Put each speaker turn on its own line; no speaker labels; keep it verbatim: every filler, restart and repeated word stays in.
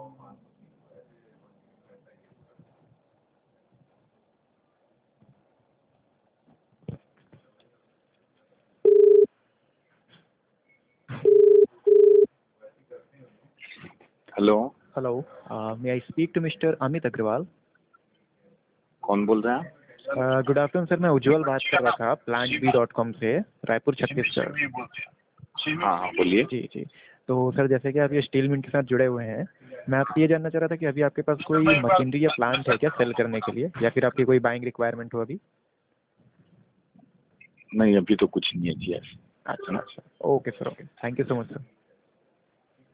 Hello.
Hello, may I speak to mister Amit Agarwal?
कौन बोल रहे हैं?
गुड आफ्टरनून सर, मैं उज्जवल बात कर रहा था प्लांट बी डॉट कॉम से, रायपुर छत्तीसगढ़।
हाँ हाँ बोलिए।
जी जी। तो सर जैसे कि आप ये स्टील मिल के साथ जुड़े हुए हैं, मैं आपसे ये जानना चाह रहा था कि अभी आपके पास कोई मशीनरी या प्लांट है क्या सेल करने के लिए, या फिर आपकी कोई बाइंग रिक्वायरमेंट हो अभी?
नहीं, अभी तो कुछ नहीं है जी ऐसे।
अच्छा अच्छा, okay sir, okay, thank you so much sir.